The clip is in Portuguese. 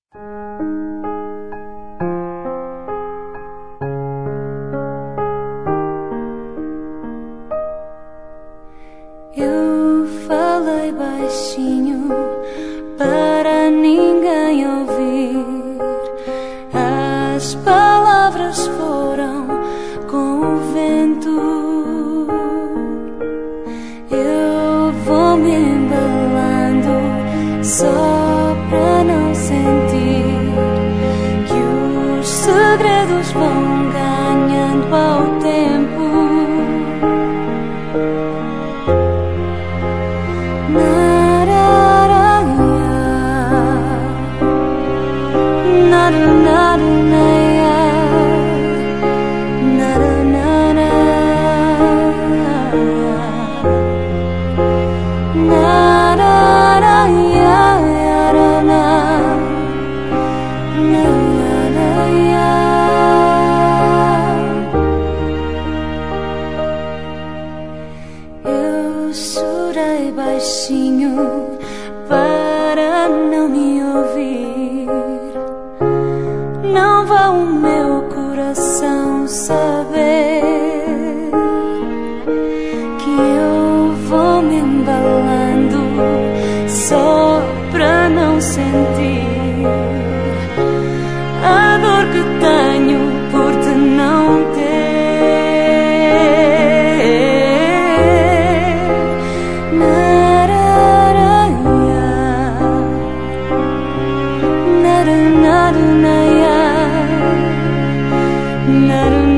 Eu falei baixinho para ninguém ouvir. As palavras foram com o vento. Eu vou me embalando só para não sentir que os segredos vão ganhando ao tempo. Eu chorei baixinho para não me ouvir. Não vá o meu coração saber que eu vou me embalando só para não sentir a dor que tenho por te não ter. Naru